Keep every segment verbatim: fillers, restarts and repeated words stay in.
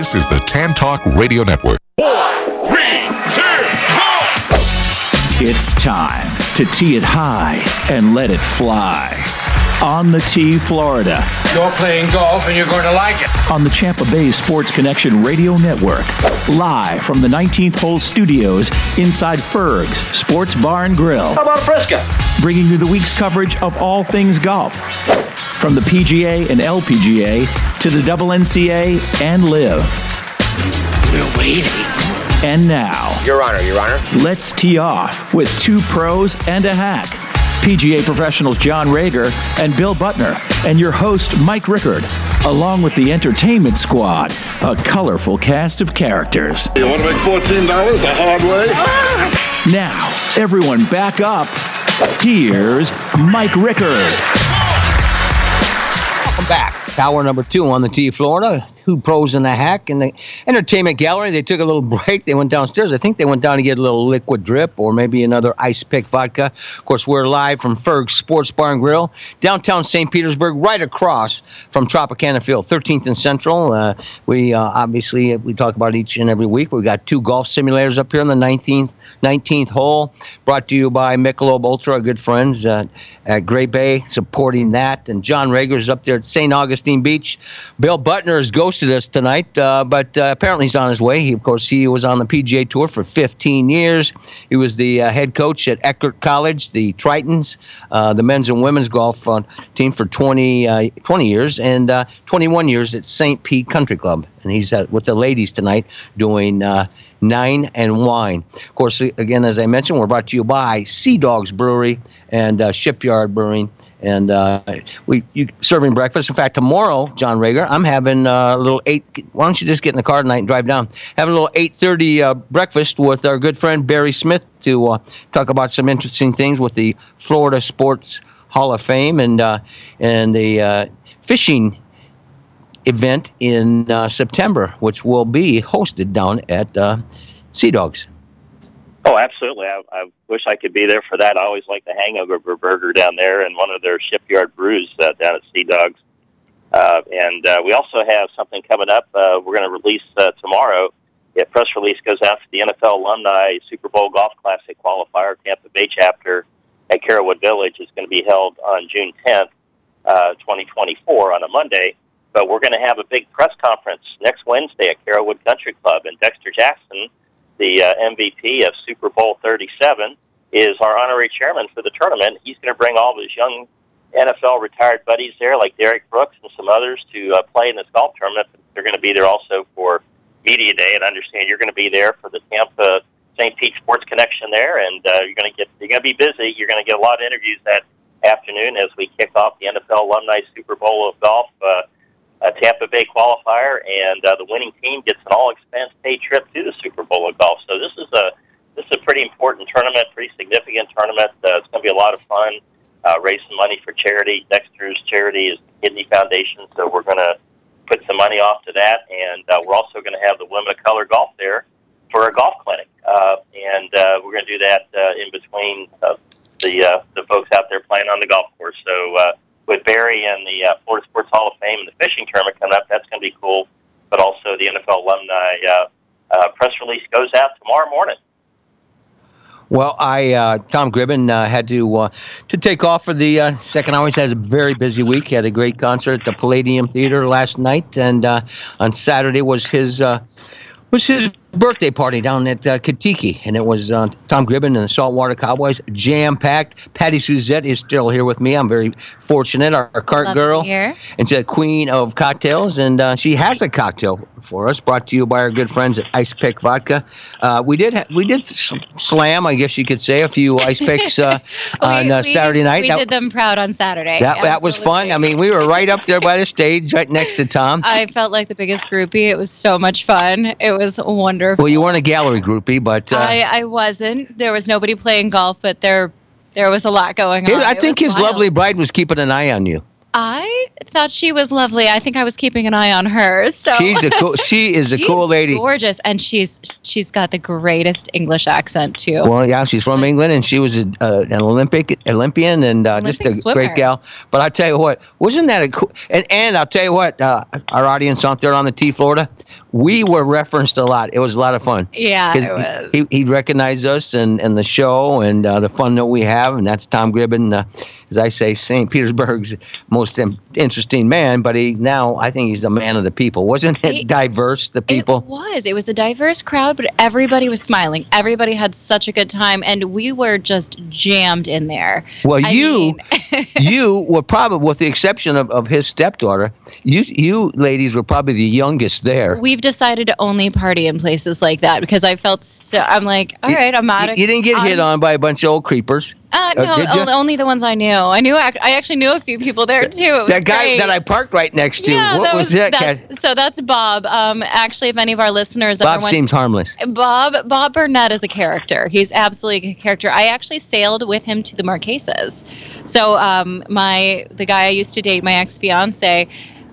This is the Tan Talk Radio Network. Four, three, two, go! It's time to tee it high and let it fly. On the Tee, Florida. You're playing golf and you're going to like it. On the Champa Bay Sports Connection Radio Network. Live from the nineteenth Hole Studios inside Ferg's Sports Bar and Grill. How about a Fresca? Bringing you the week's coverage of all things golf. From the P G A and L P G A to the Double N C A and Live. We're waiting. And now, Your Honor, Your Honor. Let's tee off with two pros and a hack. P G A professionals John Rager and Bill Butner, and your host Mike Rickard, along with the entertainment squad, a colorful cast of characters. You want to make fourteen dollars the hard way? Now, everyone back up. Here's Mike Rickard. Welcome back. Hour number two on the Tee, Florida. Two pros and a hack in the entertainment gallery. They took a little break. They went downstairs. I think they went down to get a little liquid drip or maybe another ice pick vodka. Of course, we're live from Ferg's Sports Bar and Grill, downtown Saint Petersburg, right across from Tropicana Field, thirteenth and Central. Uh, we uh, obviously, we talk about each and every week. We've got two golf simulators up here on the nineteenth, nineteenth hole, brought to you by Michelob Ultra, our good friends uh, at Great Bay, supporting that. And John Rager's up there at Saint Augustine Beach. Bill Butner has ghosted us tonight, uh, but uh, apparently he's on his way. He, of course, he was on the P G A Tour for fifteen years. He was the uh, head coach at Eckerd College, the Tritons, uh, the men's and women's golf uh, team for twenty, uh, twenty years, and uh, twenty-one years at Saint Pete Country Club. And he's uh, with the ladies tonight doing uh, nine and wine. Of course, again, as I mentioned, we're brought to you by Sea Dogs Brewery and uh, Shipyard Brewing. And uh, we you serving breakfast. In fact, tomorrow, John Rager, I'm having uh, a little eight. Why don't you just get in the car tonight and drive down? Having a little eight thirty uh, breakfast with our good friend Barry Smith to uh, talk about some interesting things with the Florida Sports Hall of Fame and uh, and the uh, fishing event in uh, September, which will be hosted down at uh, Sea Dogs. Oh, absolutely. I, I wish I could be there for that. I always like the Hangover Burger down there and one of their Shipyard Brews uh, down at Sea Dogs. Uh, and uh, we also have something coming up. Uh, we're going to release uh, tomorrow. A press release goes out to the N F L Alumni Super Bowl Golf Classic qualifier. Tampa Bay chapter at Carrollwood Village is going to be held on June tenth, uh, twenty twenty-four on a Monday. But we're going to have a big press conference next Wednesday at Carrollwood Country Club. And Dexter Jackson, the uh, M V P of Super Bowl thirty-seven, is our honorary chairman for the tournament. He's going to bring all of his young N F L retired buddies there, like Derek Brooks and some others, to uh, play in this golf tournament. They're going to be there also for Media Day, and I understand you're going to be there for the Tampa Saint Pete Sports Connection there, and uh, you're going to get you're going to be busy. You're going to get a lot of interviews that afternoon as we kick off the N F L Alumni Super Bowl of Golf. Uh, A Tampa Bay qualifier, and uh, the winning team gets an all-expense paid trip to the Super Bowl of golf. So this is a this is a pretty important tournament, pretty significant tournament. Uh, it's going to be a lot of fun. Uh, raise some money for charity. Dexter's charity is the Kidney Foundation, so we're going to put some money off to that. And uh, we're also going to have the Women of Color Golf there for a golf clinic, uh, and uh, we're going to do that uh, in between uh, the uh, the folks out there playing on the golf course. So. Uh, With Barry and the uh, Florida Sports Hall of Fame and the fishing tournament coming up, that's going to be cool. But also the N F L alumni uh, uh, press release goes out tomorrow morning. Well, I uh, Tom Gribben uh, had to uh, to take off for the uh, second hour. He's had a very busy week. He had a great concert at the Palladium Theater last night, and uh, on Saturday was his uh, was his birthday party down at uh, Katiki, and it was uh, Tom Gribben and the Saltwater Cowboys, jam-packed. Patty Suzette is still here with me. I'm very fortunate, our, our cart Love girl, to hear. and she's a queen of cocktails, and uh, she has a cocktail for us, brought to you by our good friends at Ice Pick Vodka. Uh, we did ha- we did slam, I guess you could say, a few Ice Picks uh, on uh, we, Saturday night. We that, did them proud on Saturday. That, that was fun. I mean, we were right up there by the stage, right next to Tom. I felt like the biggest groupie. It was so much fun. It was wonderful. Well, you weren't a gallery groupie, but uh, I, I wasn't. There was nobody playing golf, but there there was a lot going on. I It think was his wild. lovely bride was keeping an eye on you. I thought she was lovely. I think I was keeping an ey on her. So She's a cool. She is a she's cool lady. Gorgeous, and she's she's got the greatest English accent too. Well, yeah, she's from England, and she was a, uh, an Olympic Olympian, and uh, Olympic just a swimmer. great gal. But I tell you what, wasn't that a cool? And and I'll tell you what, uh, our audience out there on the T Florida, we were referenced a lot. It was a lot of fun. Yeah, 'Cause it was. He he recognized us and, and the show and uh, the fun that we have, and that's Tom Gribben, uh, as I say, Saint Petersburg's most im- interesting man. But he now I think he's a man of the people. Wasn't it He- diverse? The people. It was. It was a diverse crowd, but everybody was smiling. Everybody had such a good time, and we were just jammed in there. Well, I you, mean- you were probably, with the exception of, of his stepdaughter, you you ladies were probably the youngest there. We've decided to only party in places like that because I felt so. I'm like, all right, I'm out You, of. you didn't get hit I'm- on by a bunch of old creepers. Uh, Uh, no, did ya? o- only the ones I knew. I knew. ac- I actually knew a few people there too. It was That guy great. that I parked right next to. Yeah, what that was, that? that's- Cat? So that's Bob. Um, actually, if any of our listeners Bob ever went, seems harmless. Bob Bob Burnett is a character. He's absolutely a character. I actually sailed with him to the Marquesas. So um, my the guy I used to date, my ex fiance,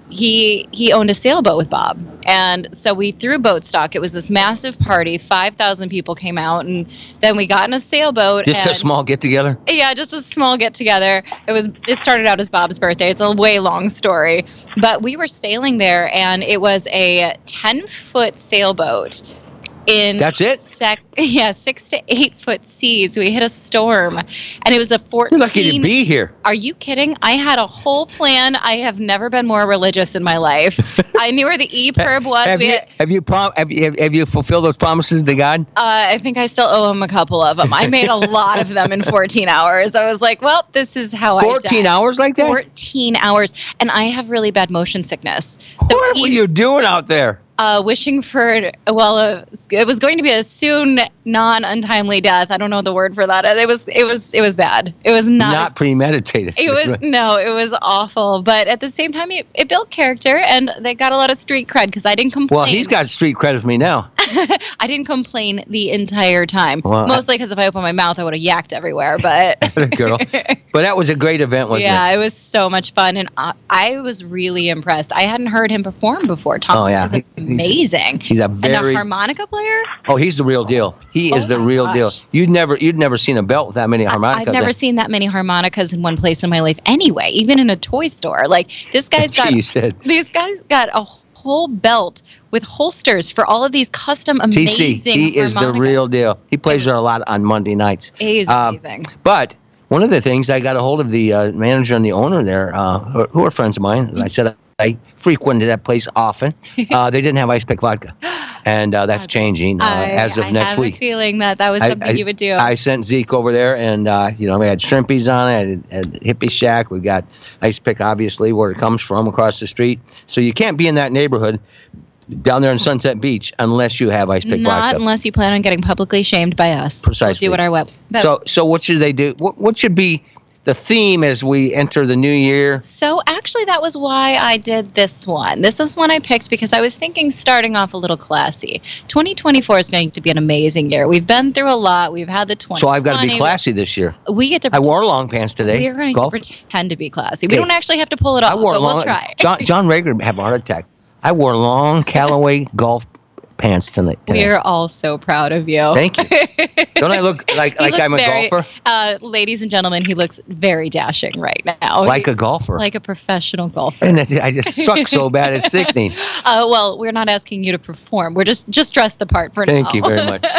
he he owned a sailboat with Bob, and so we threw boat stock. It was this massive party. Five thousand people came out, and then we got in a sailboat. Just and, a small get together. Yeah, just a small get together. It was. It started out as Bob's birthday. It's a way long story, but we were sailing there, and it was a ten foot sailboat. In That's it? Sec, yeah, six to eight foot seas. We hit a storm, and it was a fourteen. You're lucky to be here. Are you kidding? I had a whole plan. I have never been more religious in my life. I knew where the E P R B was. Have we you had, have you, prom- have you have you fulfilled those promises to God? uh, I think I still owe him a couple of them. I made a lot of them in fourteen hours. I was like, well, this is how I Fourteen die. hours like that? fourteen hours, and I have really bad motion sickness. So What were e- you doing out there? uh, wishing for, well, uh, it was going to be a soon non-untimely death. I don't know the word for that. It was, it was, it was bad. It was not. Not premeditated. it was no, it was awful. But at the same time, it, it built character, and they got a lot of street cred because I didn't complain. Well, he's got street credit for me now. I didn't complain the entire time. Well, I- Mostly because if I opened my mouth, I would have yacked everywhere. But Girl. But that was a great event, wasn't yeah, it? it was so much fun, and I, I was really impressed. I hadn't heard him perform before. Tom Oh, yeah. was He- he's- amazing. He's a and very the harmonica player? Oh, he's the real deal. He Oh is the my real deal. gosh. You'd never you'd never seen a belt with that many harmonicas. I've never seen that many harmonicas in one place in my life anyway, even in a toy store. Like, this guy's got You said. these guys got a whole belt with holsters for all of these custom T amazing C, he is the harmonicas. real deal. He plays there a lot on Monday nights. He's Um, amazing. But one of the things, I got a hold of the uh, manager and the owner there, uh, who who are friends of mine. And I said I frequented that place often. Uh, they didn't have ice pick vodka, and uh, that's changing uh, I, as of I next have week. a feeling that that was I- something I- you would do. I sent Zeke over there, and uh, you know we had Shrimpies on it, had, had Hippie Shack. We got Ice Pick, obviously, where it comes from, across the street. So you can't be in that neighborhood down there in Sunset Beach unless you have Ice Pick Not vodka. unless you plan on getting publicly shamed by us. Precisely. We'll do what our web. but- So, so what should they do? What, what should be the theme as we enter the new year? So actually, that was why I did this one. This was one I picked because I was thinking starting off a little classy. twenty twenty-four is going to be an amazing year. We've been through a lot. We've had the twenty. So I've got to be classy this year. We get to. I wore long pants today. We're going Golf. to pretend to be classy. We Okay. don't actually have to pull it I off, wore but long. we'll try. John, John Rager had a heart attack. I wore long Callaway golf pants tonight. today. We're all so proud of you. Thank you. Don't I look like He like looks I'm a very- golfer? Uh, ladies and gentlemen, he looks very dashing right now. Like He- a golfer. like a professional golfer. and that's- I just suck so bad it's sickening. Uh, well, we're not asking you to perform. We're just just dress the part for now. Thank you very much.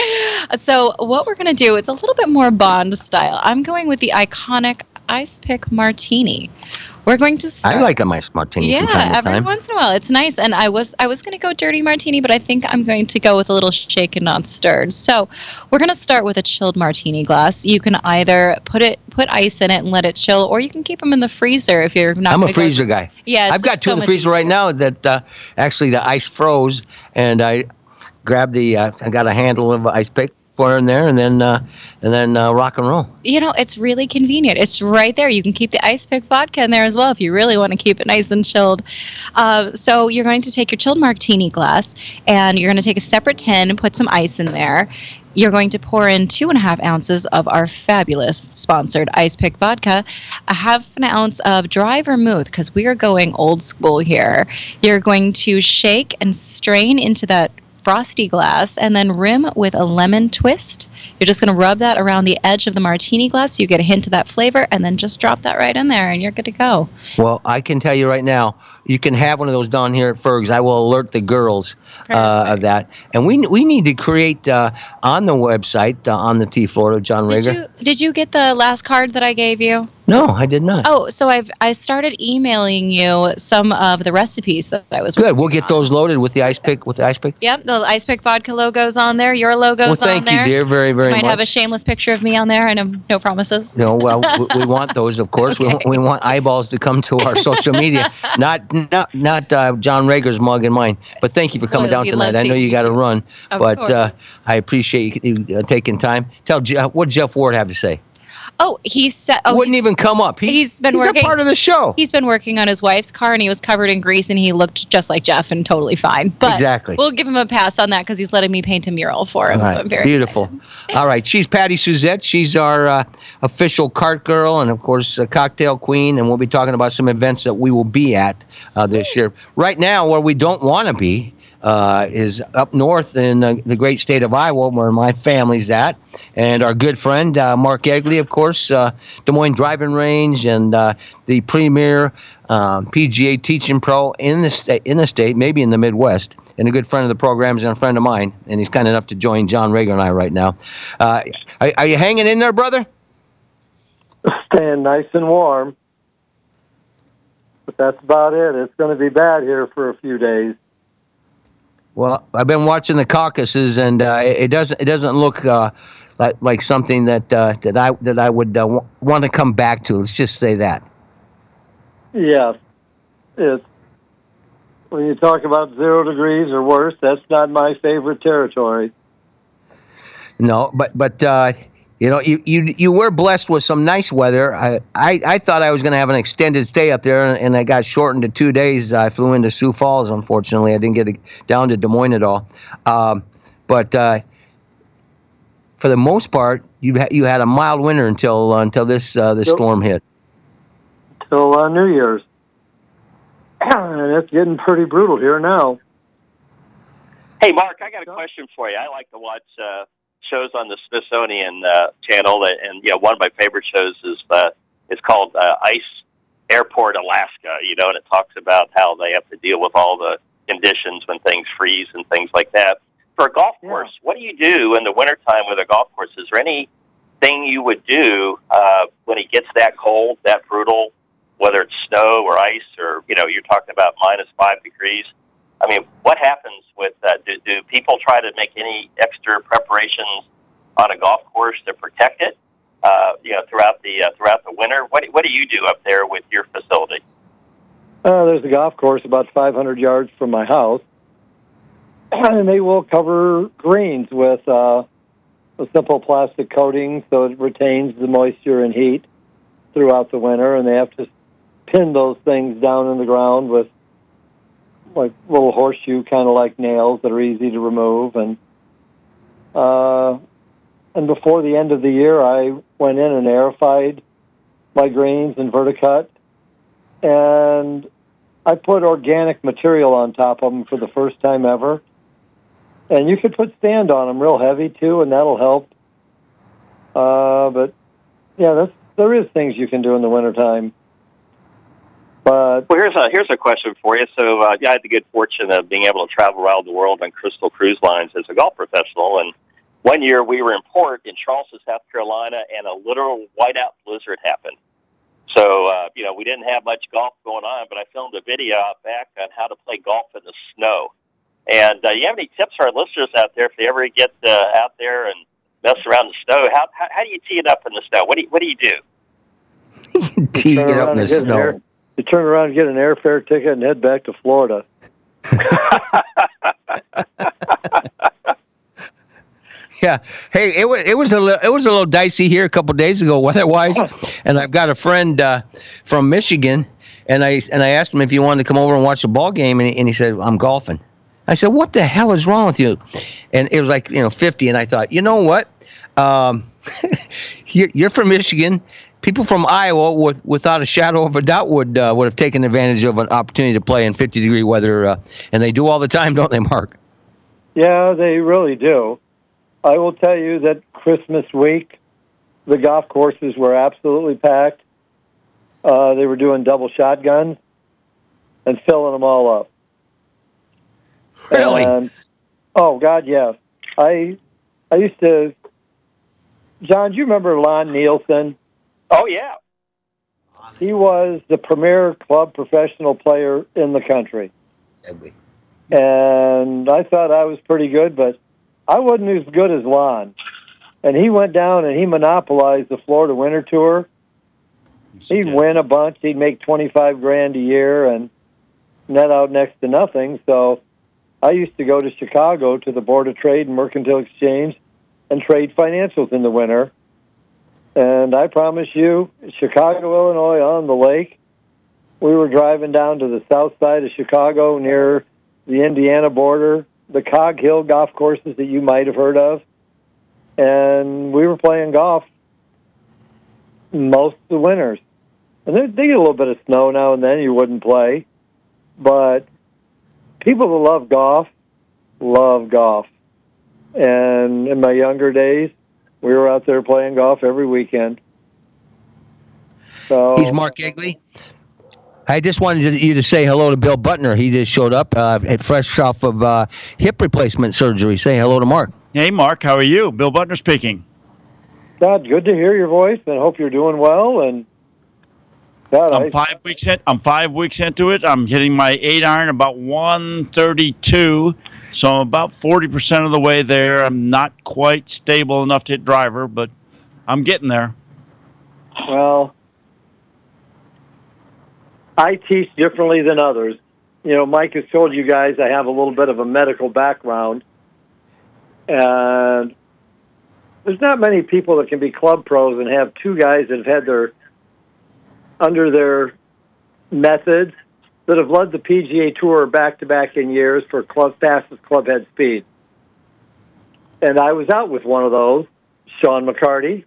So what we're going to do, it's a little bit more Bond style. I'm going with the iconic Ice Pick Martini. We're going to start. I like a nice martini yeah, from time to every time. once in a while. It's nice. And I was I was going to go dirty martini, but I think I'm going to go with a little shaken, not stirred. So we're going to start with a chilled martini glass. You can either put it put ice in it and let it chill, or you can keep them in the freezer if you're not I'm gonna a go- freezer guy. Yeah, it's I've got just two so in the much freezer right easier. now that uh, actually the ice froze, and I grabbed the, uh, I got a handle of Ice Pick, for in there, and then uh, and then uh, rock and roll. You know, it's really convenient. It's right there. You can keep the ice pick vodka in there as well if you really want to keep it nice and chilled. Uh, so you're going to take your chilled martini glass, and you're going to take a separate tin and put some ice in there. You're going to pour in two and a half ounces of our fabulous sponsored Ice Pick vodka, a half an ounce of dry vermouth, because we are going old school here. You're going to shake and strain into that frosty glass, and then rim with a lemon twist. You're just going to rub that around the edge of the martini glass so you get a hint of that flavor, and then just drop that right in there, and you're good to go. Well, I can tell you right now, you can have one of those down here at Ferg's. I will alert the girls uh, of that. And we we need to create uh, on the website, uh, on the T Florida, John Did Rager. you, did you get the last card that I gave you? No, I did not. Oh, so I've I started emailing you some of the recipes that I was Good. We'll working get on. those loaded with the ice pick. With the ice pick. Yep, the Ice Pick vodka logo's on there. Your logo's Well, thank on there. you, dear, very, very you might much. have a shameless picture of me on there, and um, no promises. No, well, we, we want those, of course. Okay. We want, we want eyeballs to come to our social media, not not not uh, John Rager's mug and mine. But thank you for coming Well, down we tonight. love I know seeing you you got to too. run, Of but course. uh, I appreciate you uh, taking time. Tell Jeff, what Jeff Ward have to say. Oh, he said. Oh, Wouldn't he's- even come up. He, he's been he's working- a part of the show. He's been working on his wife's car, and he was covered in grease, and he looked just like Jeff and totally fine. But Exactly. we'll give him a pass on that because he's letting me paint a mural for him. All So right, I'm very beautiful. excited. All right, she's Patty Suzette. She's our uh, official cart girl and, of course, a cocktail queen. And we'll be talking about some events that we will be at uh, this year. Right now, where we don't want to be uh, is up north in uh, the great state of Iowa, where my family's at. And our good friend, uh, Mark Egley, of course, uh, Des Moines Driving Range, and uh, the premier um, P G A teaching pro in the state, in the state, maybe in the Midwest, and a good friend of the programs and a friend of mine. And he's kind enough to join John Rager and I right now. Uh, are, are you hanging in there, brother? Staying nice and warm. But that's about it. It's going to be bad here for a few days. Well, I've been watching the caucuses, and uh, it, it doesn't it doesn't look uh, like like something that uh, that I that I would uh, w- want to come back to. Let's just say that. Yes. It's, when you talk about zero degrees or worse, that's not my favorite territory. No, but but uh, you know, you, you you were blessed with some nice weather. I I, I thought I was going to have an extended stay up there, and, and I got shortened to two days. I flew into Sioux Falls. Unfortunately, I didn't get down to Des Moines at all. Um, but uh, for the most part, you ha- you had a mild winter until uh, until this uh, this Yep. storm hit. Till uh, New Year's. And it's getting pretty brutal here now. Hey, Mark, I got a question for you. I like to watch uh, shows on the Smithsonian uh, Channel, and yeah, one of my favorite shows is uh, it's called uh, Ice Airport Alaska. You know, and it talks about how they have to deal with all the conditions when things freeze and things like that. For a golf Yeah. course, what do you do in the wintertime with a golf course? Is there anything you would do uh, when it gets that cold, that brutal? Whether it's snow or ice, or you know, you're talking about minus five degrees. I mean, what happens with that? Do, do people try to make any extra preparations on a golf course to protect it? Uh, you know, throughout the uh, throughout the winter. What what do you do up there with your facility? Uh, there's a golf course about five hundred yards from my house, and they will cover greens with uh, a simple plastic coating so it retains the moisture and heat throughout the winter, and they have to pin those things down in the ground with like little horseshoe kind of like nails that are easy to remove. And uh, and before the end of the year, I went in and aerified my greens and verticut, and I put organic material on top of them for the first time ever. And you could put stand on them real heavy too, and that'll help. Uh, but yeah, that's, there is things you can do in the wintertime. But Well, here's a here's a question for you. So, uh, yeah, I had the good fortune of being able to travel around the world on Crystal Cruise Lines as a golf professional. And one year we were in port in Charleston, South Carolina, and a literal whiteout blizzard happened. So, uh, you know, we didn't have much golf going on, but I filmed a video out back on how to play golf in the snow. And uh, you have any tips for our listeners out there if they ever get uh, out there and mess around in the snow? How, how how do you tee it up in the snow? What do you what do you do? Tee it turn up around in the and get an air, snow. you turn around and get an airfare ticket and head back to Florida. Yeah, Yeah. Hey, it was it was a li- it was a little dicey here a couple days ago weather-wise, and I've got a friend uh, from Michigan, and I and I asked him if he wanted to come over and watch the ball game, and he, and he said, "I'm golfing." I said, "What the hell is wrong with you?" And it was like, you know, fifty, and I thought, you know what? Um, you're, you're from Michigan. People from Iowa, with, without a shadow of a doubt, would uh, would have taken advantage of an opportunity to play in fifty degree weather, uh, and they do all the time, don't they, Mark? Yeah, they really do. I will tell you that Christmas week, the golf courses were absolutely packed. Uh, they were doing double shotguns and filling them all up. Really? And, oh, God, yes. I I used to... John, do you remember Lon Nielsen? Oh, yeah. He was the premier club professional player in the country. Sadly. And I thought I was pretty good, but I wasn't as good as Lon. And he went down and he monopolized the Florida Winter Tour. He'd win a bunch. He'd make twenty-five grand a year and net out next to nothing. So I used to go to Chicago to the Board of Trade and Mercantile Exchange and trade financials in the winter. And I promise you, Chicago, Illinois, on the lake, we were driving down to the south side of Chicago near the Indiana border, the Cog Hill golf courses that you might have heard of. And we were playing golf most of the winters. And they, they get a little bit of snow now and then, you wouldn't play. But people that love golf, love golf. And in my younger days, we were out there playing golf every weekend. So He's Mark Egley. I just wanted you to say hello to Bill Butner. He just showed up, uh, fresh off of uh, hip replacement surgery. Say hello to Mark. Hey, Mark. How are you? Bill Butner speaking. God, good to hear your voice, and hope you're doing well. And God, I'm I, five weeks in. I'm five weeks into it. I'm hitting my eight iron about one thirty-two, so I'm about forty percent of the way there. I'm not quite stable enough to hit driver, but I'm getting there. Well, I teach differently than others. You know, Mike has told you guys I have a little bit of a medical background, and there's not many people that can be club pros and have two guys that have had their under their methods that have led the P G A Tour back-to-back in years for club fastest club head speed. And I was out with one of those, Sean McCarty,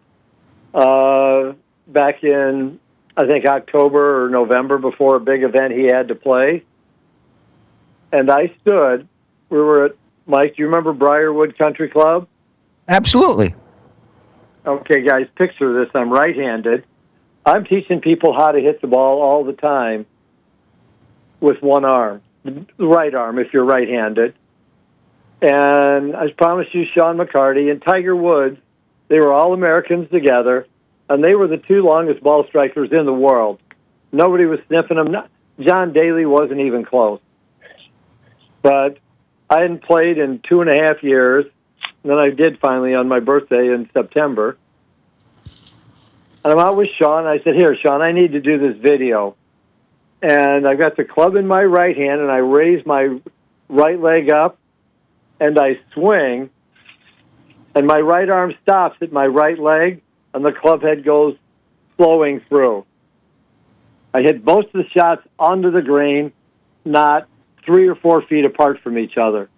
uh, back in, I think, October or November before a big event he had to play. And I stood, we were at, Mike, do you remember Briarwood Country Club? Absolutely. Okay, guys, picture this. I'm right-handed. I'm teaching people how to hit the ball all the time with one arm, the right arm if you're right-handed. And I promise you, Sean McCarty and Tiger Woods, they were all Americans together, and they were the two longest ball strikers in the world. Nobody was sniffing them. John Daly wasn't even close. But I hadn't played in two and a half years, and then I did finally on my birthday in September. And I'm out with Sean. I said, here, Sean, I need to do this video. And I've got the club in my right hand, and I raise my right leg up, and I swing, and my right arm stops at my right leg, and the club head goes flowing through. I hit most of the shots onto the green, not three or four feet apart from each other.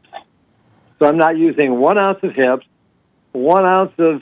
So I'm not using one ounce of hips, one ounce of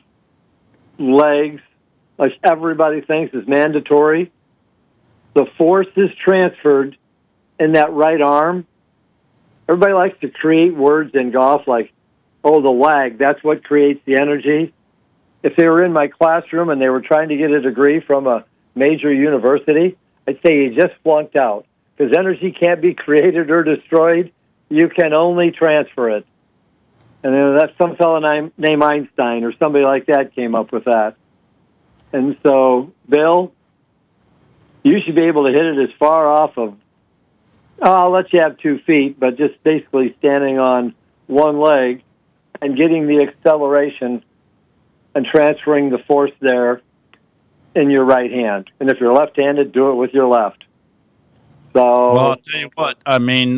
legs, like everybody thinks is mandatory. The force is transferred in that right arm. Everybody likes to create words in golf like, oh, the lag, that's what creates the energy. If they were in my classroom and they were trying to get a degree from a major university, I'd say you just flunked out because energy can't be created or destroyed. You can only transfer it. And then that's some fellow named Einstein or somebody like that came up with that. And so, Bill, you should be able to hit it as far off of, oh, I'll let you have two feet, but just basically standing on one leg and getting the acceleration and transferring the force there in your right hand. And if you're left-handed, do it with your left. So, well, I'll tell you what, I mean,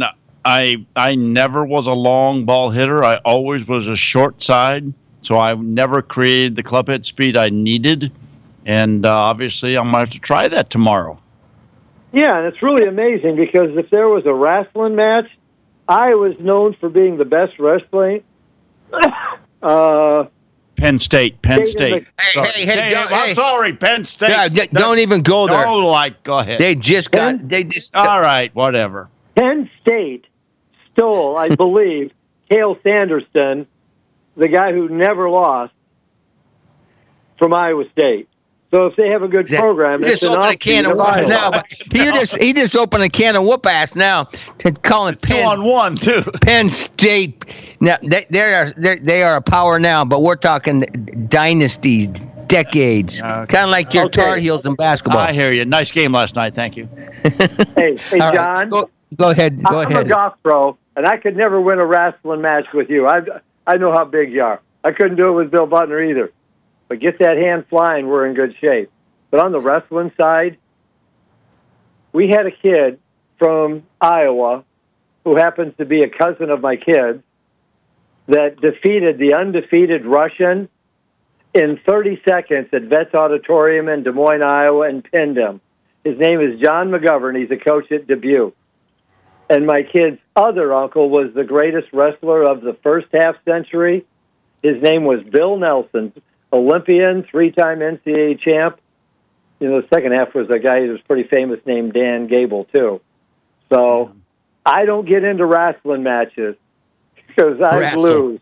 I I never was a long ball hitter. I always was a short side, so I never created the club head speed I needed. And uh, obviously, I'm going to have to try that tomorrow. Yeah, and it's really amazing because if there was a wrestling match, I was known for being the best wrestling. uh, Penn State, Penn State. State. Hey, hey, hey, hey, don't, I'm hey. sorry, Penn State. Yeah, d- don't even go there. No, like, go ahead. They just got. Penn? They just. All right, whatever. Penn State stole, I believe, Cale Sanderson, the guy who never lost, from Iowa State. So if they have a good program, he it's just an opened a can of whoop now. But he just he just opened a can of whoop ass now to calling Penn Two on one too. Penn State. Now they they are they they are a power now, but we're talking dynasties, decades, Okay. kind of like your Okay. Tar Heels in basketball. I hear you. Nice game last night. Thank you. Hey, hey, All right, John. go, go ahead. Go I'm ahead. a golf pro, and I could never win a wrestling match with you. I I know how big you are. I couldn't do it with Bill Butner either. But get that hand flying, we're in good shape. But on the wrestling side, we had a kid from Iowa who happens to be a cousin of my kids that defeated the undefeated Russian in thirty seconds at Vets Auditorium in Des Moines, Iowa, and pinned him. His name is John McGovern. He's a coach at Dubuque. And my kid's other uncle was the greatest wrestler of the first half century. His name was Bill Nelson, Olympian, three-time N C double A champ. You know, the second half was a guy who was pretty famous named Dan Gable, too. So I don't get into wrestling matches because I Wrestle. lose.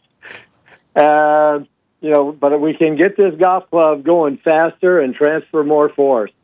And, you know, but we can get this golf club going faster and transfer more force.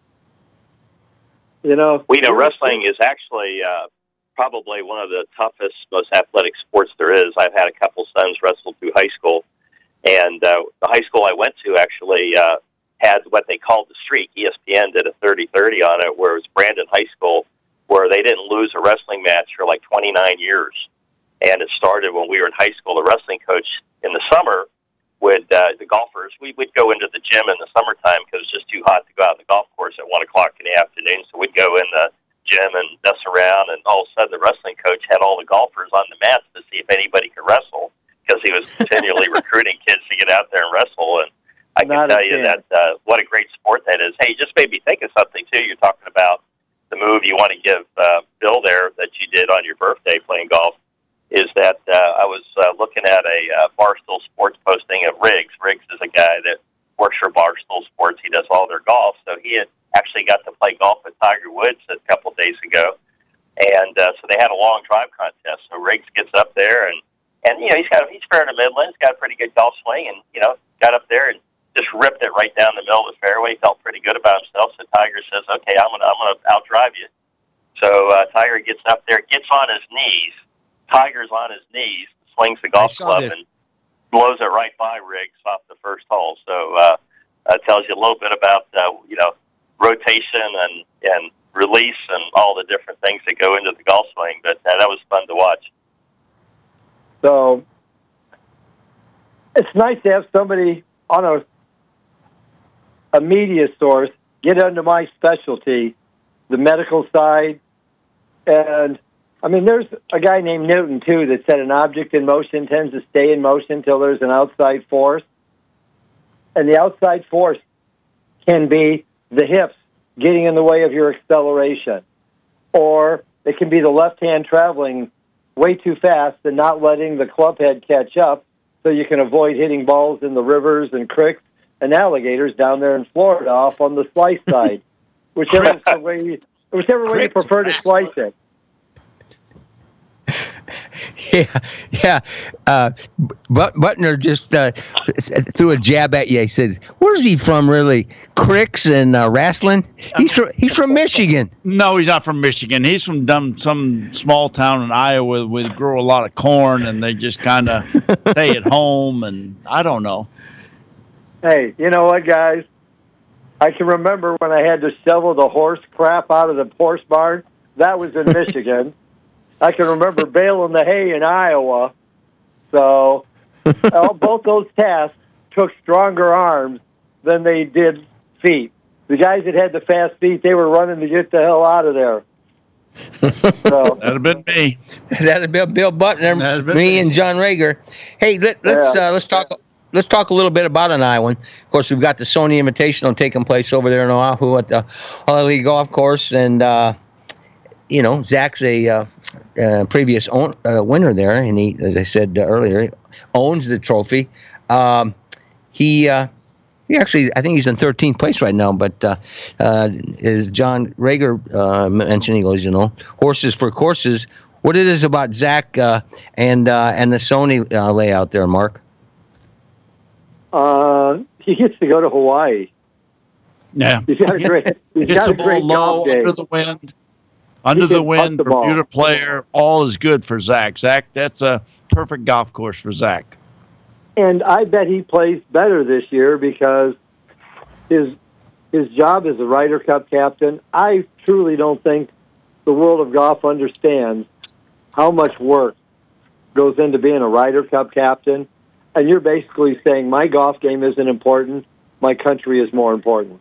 You know, We know wrestling is actually uh, probably one of the toughest, most athletic sports there is. I've had a couple sons wrestle through high school, and uh, the high school I went to actually uh, had what they called the streak. E S P N did a thirty thirty on it, where it was Brandon High School, where they didn't lose a wrestling match for like twenty-nine years. And it started when we were in high school. The wrestling coach in the summer would, uh, the golfers, we would go into the gym in the summertime because it was just too hot to go out on the golf course at one o'clock in the afternoon. So we'd go in the gym and mess around, and all of a sudden the wrestling coach had all the golfers on the mats to see if anybody could wrestle, because he was continually recruiting kids to get out there and wrestle. And I can Not a tell you chance. that uh, what a great sport that is. Hey, it just made me think of something, too. You're talking about the move you want to give uh, Bill there that you did on your birthday playing golf, is that uh, I was uh, looking at a uh, Barstool Sports posting of Riggs. Riggs is a guy that works for Barstool Sports. He does all their golf. So he had actually got to play golf with Tiger Woods a couple days ago. And uh, so they had a long drive contest. So Riggs gets up there, and, and you know, he's got he's fair to middling. He's got a pretty good golf swing, and, you know, got up there and just ripped it right down the middle of the fairway. Felt pretty good about himself. So Tiger says, okay, I'm going to I'm gonna outdrive you. So uh, Tiger gets up there, gets on his knees. Tiger's on his knees, swings the golf club, this. and blows it right by Riggs off the first hole. So uh, that tells you a little bit about, uh, you know, rotation and, and release and all the different things that go into the golf swing. But uh, that was fun to watch. So it's nice to have somebody on a a media source get under my specialty, the medical side. And, I mean, there's a guy named Newton, too, that said an object in motion tends to stay in motion until there's an outside force. And the outside force can be the hips getting in the way of your acceleration. Or it can be the left hand traveling way too fast and not letting the club head catch up so you can avoid hitting balls in the rivers and creeks and alligators down there in Florida off on the slice side, whichever way you, whichever way you Cricks, prefer to slice it. Yeah, yeah. Uh, but Butner just uh, threw a jab at you. He says, "Where's he from, really? Cricks and uh, wrestling? He's from, he's from Michigan." No, he's not from Michigan. He's from dumb, some small town in Iowa where they grow a lot of corn, and they just kind of stay at home. And I don't know. Hey, you know what, guys? I can remember when I had to shovel the horse crap out of the horse barn. That was in Michigan. I can remember baling the hay in Iowa. So uh, both those tasks took stronger arms than they did feet. The guys that had the fast feet, they were running to get the hell out of there. So, That'd have been me. That'd have been Bill Butner, me, me. and John Rager. Hey, let, let's Yeah. uh, let's talk. Let's talk a little bit about an Iowan. Of course, we've got the Sony Invitational taking place over there in Oahu at the Holiday Golf Course, and uh, you know, Zach's a uh, uh, previous own, uh, winner there, and he, as I said uh, earlier, owns the trophy. Um, he uh, he actually, I think he's in thirteenth place right now. But uh, uh, as John Rager uh, mentioned, he goes, you know, horses for courses. What it is about Zach uh, and uh, and the Sony uh, layout there, Mark? uh, he gets to go to Hawaii. Yeah. He's got a great, he's Hits got the a ball great low, golf day. under the wind. Under He the can putt wind, the ball. Bermuda player, all is good for Zach. Zach, that's a perfect golf course for Zach. And I bet he plays better this year because his his job as a Ryder Cup captain, I truly don't think the world of golf understands how much work goes into being a Ryder Cup captain. And you're basically saying, my golf game isn't important, my country is more important.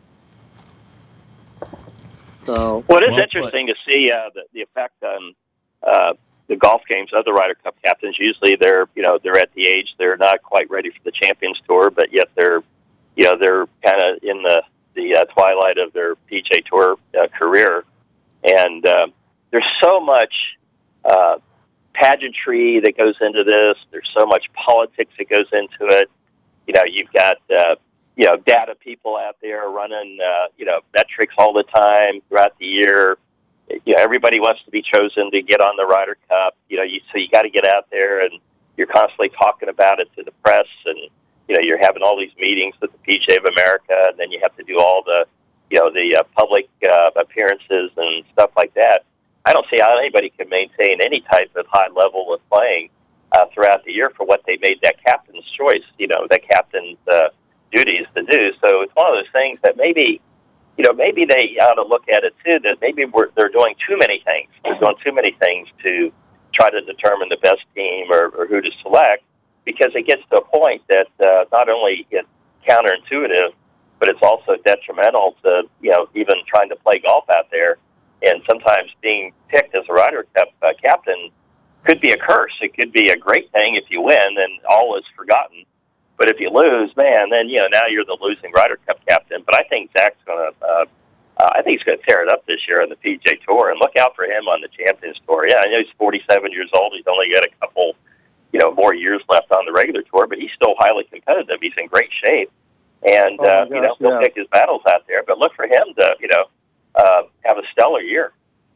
So, Well, it is Well interesting to see uh, the, the effect on uh, the golf games of the Ryder Cup captains. Usually, they're you know they're at the age they're not quite ready for the Champions Tour, but yet they're you know they're kind of in the the uh, twilight of their P G A Tour uh, career, and uh, there's so much uh, pageantry that goes into this. There's so much politics that goes into it. You know, you've got uh, you know data people out there running uh, you know metrics all the time throughout the year. You know, everybody wants to be chosen to get on the Ryder Cup. You know, you so you got to get out there, and you're constantly talking about it to the press, and you know, you're having all these meetings with the P G A of America, and then you have to do all the, you know, the uh, public uh, appearances and stuff like that. I don't see how anybody can maintain any type of high level of playing uh, throughout the year for what they made that captain's choice, you know, that captain's uh, duties to do. So it's one of those things that maybe, you know, maybe they ought to look at it too, that maybe we're, they're doing too many things. They're doing too many things to try to determine the best team or, or who to select, because it gets to a point that uh, not only it's counterintuitive, but it's also detrimental to, you know, even trying to play golf out there. And sometimes being picked as a Ryder Cup uh, captain could be a curse. It could be a great thing if you win and all is forgotten. But if you lose, man, then, you know, now you're the losing Ryder Cup captain. But I think Zach's going to, uh, uh, I think he's going to tear it up this year on the P G A Tour. And look out for him on the Champions Tour. Yeah, I know he's forty-seven years old. He's only got a couple, you know, more years left on the regular tour, but he's still highly competitive. He's in great shape. And, Oh, uh, gosh, you know, he'll yeah. pick his battles out there. But look for him to, you know, uh, have a stellar year.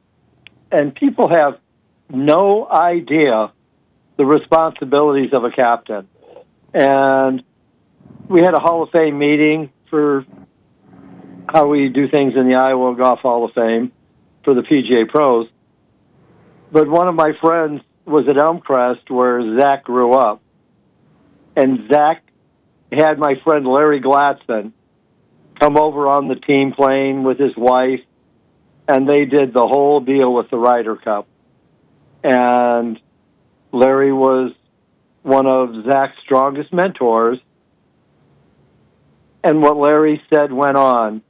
and people have no idea the responsibilities of a captain. And we had a Hall of Fame meeting for how we do things in the Iowa Golf Hall of Fame for the P G A Pros. But one of my friends was at Elmcrest, where Zach grew up. And Zach had my friend Larry Glatson come over on the team plane with his wife, and they did the whole deal with the Ryder Cup. And Larry was one of Zach's strongest mentors. And what Larry said went on.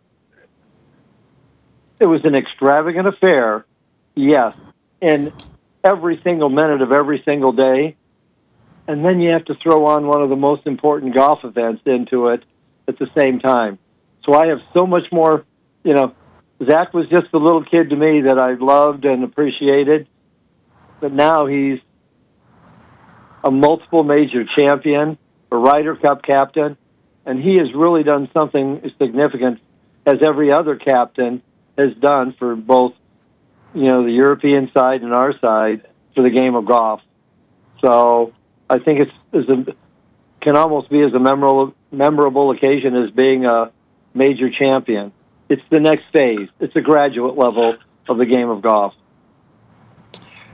It was an extravagant affair, yes, in every single minute of every single day. And then you have to throw on one of the most important golf events into it at the same time. So I have so much more, you know, Zach was just a little kid to me that I loved and appreciated. But now he's a multiple major champion, a Ryder Cup captain, and he has really done something significant, as every other captain has done for both, you know, the European side and our side for the game of golf. So I think it's, it's a, can almost be as a memorable memorable occasion as being a major champion. It's the next phase. It's a graduate level of the game of golf.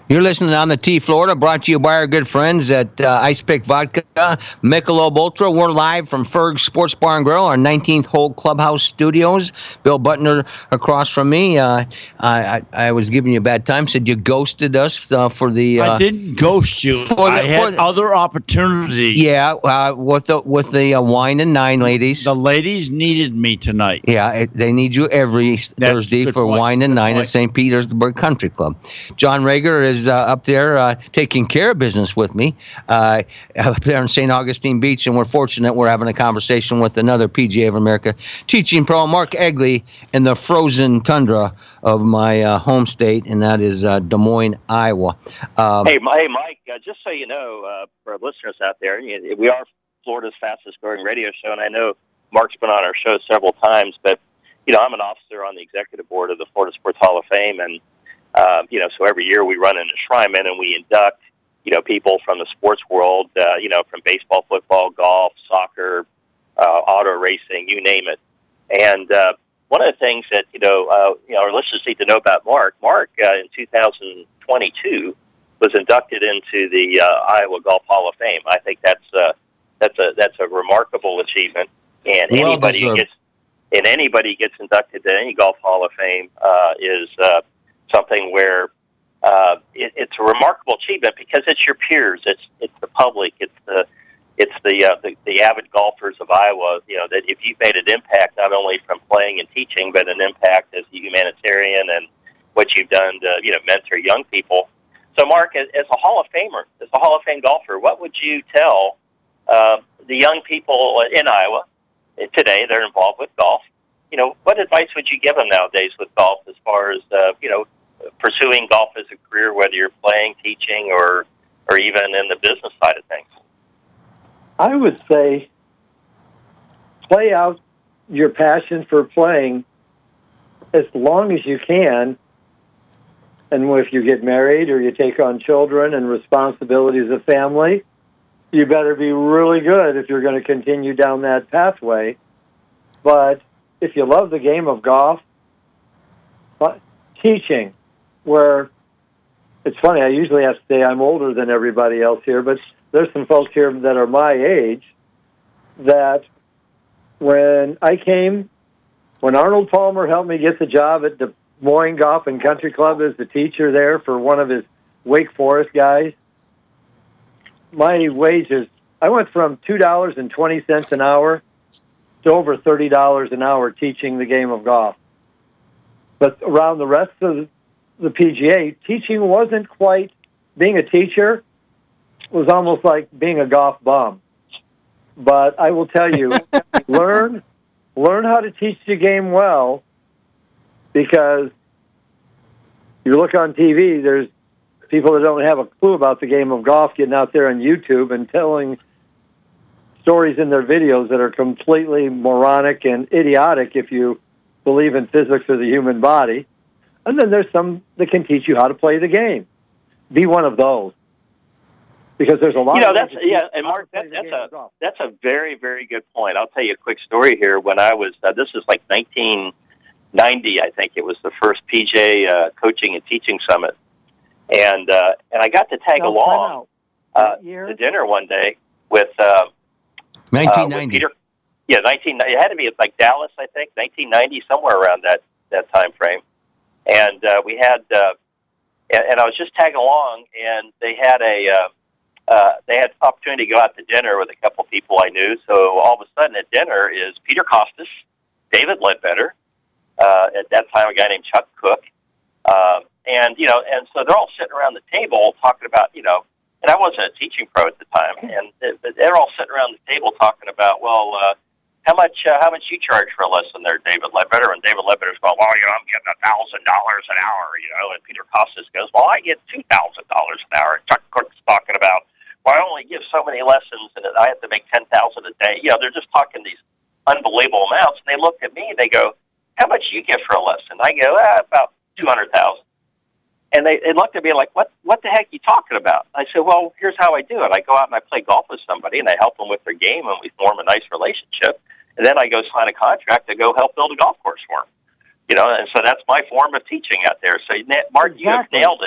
You're listening on the T Florida, brought to you by our good friends at uh, Ice Pick Vodka, Michelob Ultra. We're live from Ferg's Sports Bar and Grill, our nineteenth hole clubhouse studios. Bill Butner across from me. Uh, I, I I was giving you a bad time. Said you ghosted us uh, for the. Uh, I didn't ghost you. the, I had the, other opportunities. Yeah, uh, with the with the uh, wine and nine ladies. The ladies needed me tonight. Yeah, it, they need you every That's Thursday for point. wine and good nine point. at Saint Petersburg Country Club. John Rager is uh, up there uh, taking care of business with me uh, up there in Saint Augustine Beach, and we're fortunate we're having a conversation with another P G A of America teaching pro, Mark Egley, in the frozen tundra of my uh, home state, and that is uh, Des Moines, Iowa. Um, Hey, M- hey, Mike. Uh, just so you know, uh, for our listeners out there, you- we are Florida's fastest-growing radio show, and I know Mark's been on our show several times. But you know, I'm an officer on the executive board of the Florida Sports Hall of Fame, and uh, you know, so every year we run an enshrinement and we induct, you know, people from the sports world, uh, you know, from baseball, football, golf, soccer, uh, auto racing, you name it. And uh, one of the things that you know, uh, you know, our listeners need to know about Mark. Mark uh, in two thousand twenty-two was inducted into the uh, Iowa Golf Hall of Fame. I think that's uh, that's a that's a remarkable achievement, and Well anybody who deserved. gets and anybody who gets inducted to any Golf Hall of Fame uh, is uh, something where uh, it, it's a remarkable achievement because it's your peers, it's it's the public, it's the it's the, uh, the the avid golfers of Iowa. You know that if you've made an impact not only from playing and teaching, but an impact as a humanitarian and what you've done to you know mentor young people. So, Mark, as, as a Hall of Famer, as a Hall of Fame golfer, what would you tell uh, the young people in Iowa today that are involved with golf? You know, what advice would you give them nowadays with golf as far as, uh, you know, pursuing golf as a career, whether you're playing, teaching, or, or even in the business side of things? I would say play out your passion for playing as long as you can. And if you get married or you take on children and responsibilities of family, you better be really good if you're going to continue down that pathway. But if you love the game of golf, teaching, where it's funny, I usually have to say I'm older than everybody else here, but there's some folks here that are my age that when I came, when Arnold Palmer helped me get the job at the Des Moines Golf and Country Club as the teacher there for one of his Wake Forest guys, my wages, I went from two dollars and twenty cents an hour to over thirty dollars an hour teaching the game of golf. But around the rest of the P G A, teaching wasn't quite, being a teacher was almost like being a golf bum. But I will tell you, learn, learn how to teach the game well, because you look on T V, there's people that don't have a clue about the game of golf getting out there on YouTube and telling stories in their videos that are completely moronic and idiotic if you believe in physics of the human body. And then there's some that can teach you how to play the game. Be one of those. Because there's a lot you know, of that's yeah, and Mark, that, that's a that's a very very good point. I'll tell you a quick story here. When I was uh, this is like nineteen ninety, I think it was the first P G A uh, coaching and teaching summit, and uh, and I got to tag No, along uh, to dinner one day with uh, nineteen ninety. Uh, with Peter. Yeah, nineteen. It had to be like Dallas, I think, nineteen ninety, somewhere around that that time frame, and uh, we had uh, and, and I was just tagging along, and they had a. Uh, Uh, they had the opportunity to go out to dinner with a couple of people I knew. So all of a sudden at dinner is Peter Costas, David Ledbetter, uh, at that time a guy named Chuck Cook, uh, and you know, and so they're all sitting around the table talking about, you know, and I wasn't a teaching pro at the time, and they're all sitting around the table talking about, well, uh, how much uh, how much you charge for a lesson there, David Ledbetter? And David Ledbetter's going, well, you know, I'm getting a thousand dollars an hour, you know, and Peter Costas goes, well, I get two thousand dollars an hour. And Chuck Cook's talking about, well, I only give so many lessons, and I have to make ten thousand a day. You know, they're just talking these unbelievable amounts. And they look at me and they go, "How much do you get for a lesson?" I go, ah, "About two hundred thousand." And they, they looked at me like, "What? What the heck are you talking about?" I said, "Well, here's how I do it. I go out and I play golf with somebody, and I help them with their game, and we form a nice relationship. And then I go sign a contract to go help build a golf course for them. You know, and so that's my form of teaching out there. So, Mark, exactly. you have nailed it.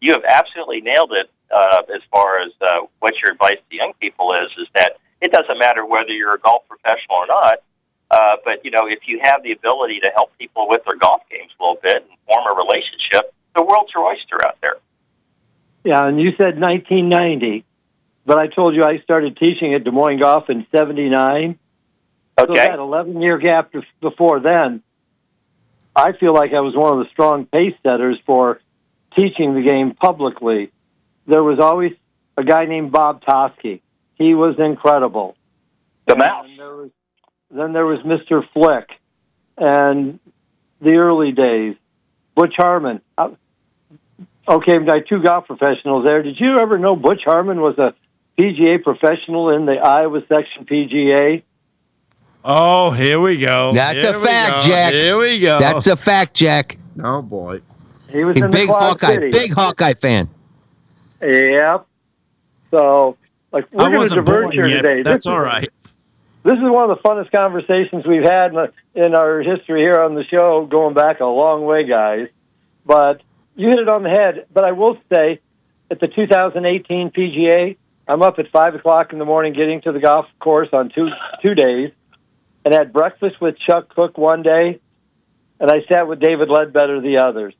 you have absolutely nailed it uh, as far as uh, what your advice to young people is, is that it doesn't matter whether you're a golf professional or not, uh, but, you know, if you have the ability to help people with their golf games a little bit and form a relationship, the world's your oyster out there. Yeah, and you said nineteen ninety, but I told you I started teaching at Des Moines Golf in seventy-nine. Okay. So that eleven-year gap before then, I feel like I was one of the strong pace setters for teaching the game publicly. There was always a guy named Bob Toski. He was incredible. The mouse. And there was, then there was Mister Flick, and the early days. Butch Harmon. Uh, okay, my two golf professionals there. Did you ever know Butch Harmon was a P G A professional in the Iowa section P G A? Oh, here we go. That's here a fact, Jack. Here we go. That's a fact, Jack. Oh, boy. He was He's in big the Quad Hawkeye, City. big Hawkeye fan. Yep. So, like, we're I going to wasn't diverge born here yet. today. That's This all is- right. This is one of the funnest conversations we've had in, the, in our history here on the show, going back a long way, guys. But you hit it on the head. But I will say, at the two thousand eighteen P G A, I'm up at five o'clock in the morning getting to the golf course on two two days, and had breakfast with Chuck Cook one day, and I sat with David Ledbetter the others.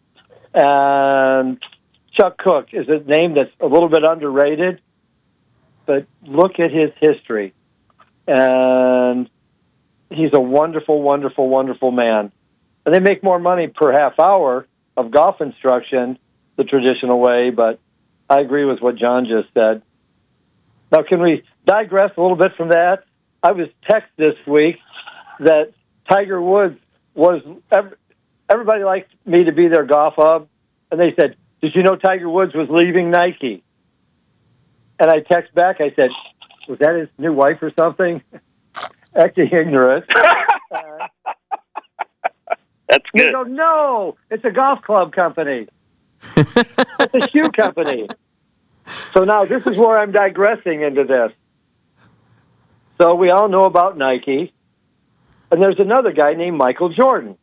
And Chuck Cook is a name that's a little bit underrated, but look at his history. And he's a wonderful, wonderful, wonderful man. And they make more money per half hour of golf instruction the traditional way, but I agree with what John just said. Now, can we digress a little bit from that? I was texted this week that Tiger Woods was, everybody liked me to be their golf hub, and they said, did you know Tiger Woods was leaving Nike? And I text back, I said, was that his new wife or something? Acting ignorant. uh, That's good. They go, no, it's a golf club company. It's a shoe company. So now this is where I'm digressing into this. So we all know about Nike. And there's another guy named Michael Jordan.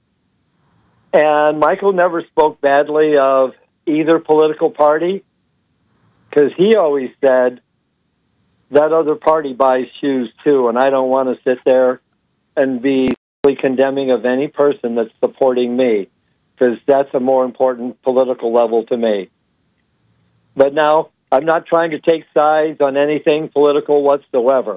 And Michael never spoke badly of either political party because he always said, that other party buys shoes too, and I don't want to sit there and be condemning of any person that's supporting me, because that's a more important political level to me. But now, I'm not trying to take sides on anything political whatsoever.